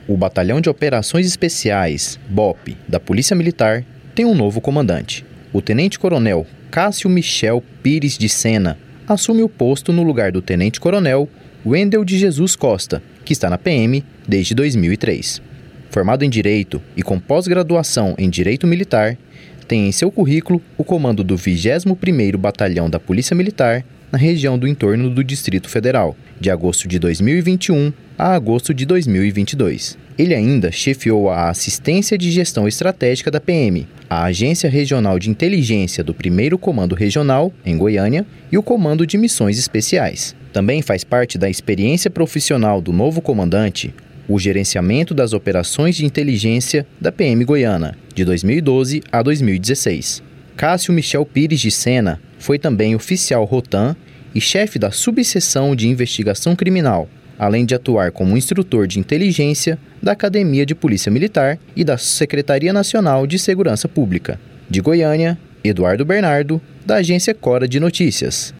O Batalhão de Operações Especiais, BOP, da Polícia Militar, tem um novo comandante. O Tenente-Coronel Cássio Michel Pires de Sena assume o posto no lugar do Tenente-Coronel Wendel de Jesus Costa, que está na PM desde 2003. Formado em Direito e com pós-graduação em Direito Militar, tem em seu currículo o comando do 21º Batalhão da Polícia Militar na região do entorno do Distrito Federal, de agosto de 2021 a agosto de 2022. Ele ainda chefiou a Assistência de Gestão Estratégica da PM, a Agência Regional de Inteligência do 1º Comando Regional, em Goiânia, e o Comando de Missões Especiais. Também faz parte da experiência profissional do novo comandante o gerenciamento das operações de inteligência da PM Goiana, de 2012 a 2016. Cássio Michel Pires de Sena foi também oficial Rotam e chefe da Subseção de Investigação Criminal, além de atuar como instrutor de inteligência da Academia de Polícia Militar e da Secretaria Nacional de Segurança Pública. De Goiânia, Eduardo Bernardo, da Agência Cora de Notícias.